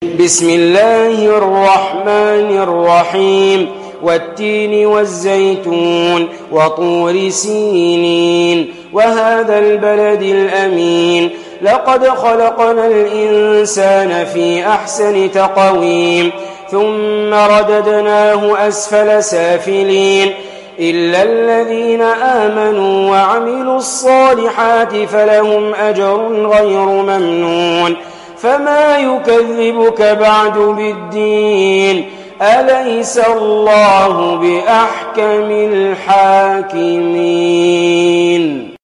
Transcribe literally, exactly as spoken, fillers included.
بسم الله الرحمن الرحيم والتين والزيتون وطور سينين وهذا البلد الأمين لقد خلقنا الإنسان في أحسن تقويم ثم رددناه أسفل سافلين إلا الذين آمنوا وعملوا الصالحات فلهم أجر غير ممنون فما يكذبك بعد بالدين أليس الله بأحكم الحاكمين.